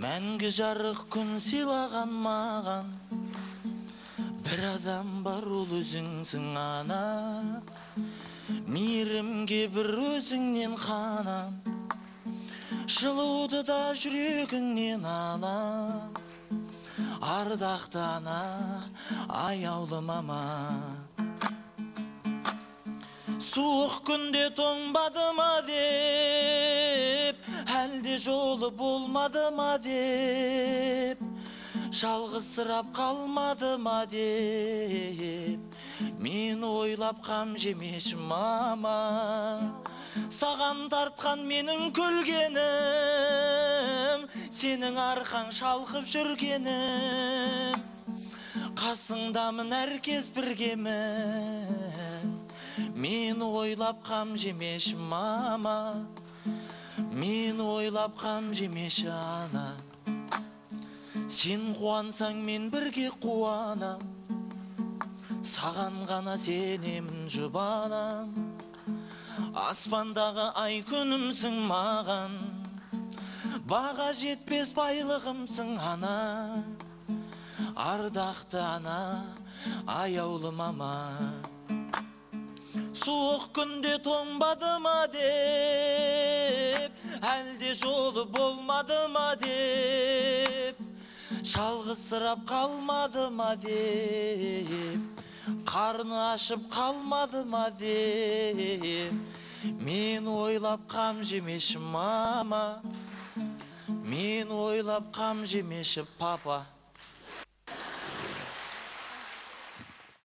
Мәңгі жарық күн сыйлаған маған бір адам бар, ол өзіңсің ана. Мейірімге бір өзіңнен қанам, жылуды да жүрегіңнен алам. Ардақты ана, аяулы мама. Суық күнде тоңбады ма деп, әлде жолы болмады ма деп, жалғызсырап қалмады ма деп, мен ойлап қам жемеші мама. Саған тартқан менің күлгенім, сенің арқаң шалқып жүргенім. Қасыңдамын, әркез біргемін. Мен ойлап қам жемеші мама, мен ойлап қам жемеші ана. Сен қуансаң мен бірге қуанам, саған ғана сенемін жұбанам. Аспандағы ай күнімсің маған, баға жетпес байлығымсың ана. Ардақты ана, аяулы мама. Суық күнде тоңбады ма деп, әлде жолы болмады ма деп, жалғызсырап қалмады ма деп, қарны ашып қалмады ма деп, мен ойлап қам жемеші мама, мен ойлап қам жемеші папа.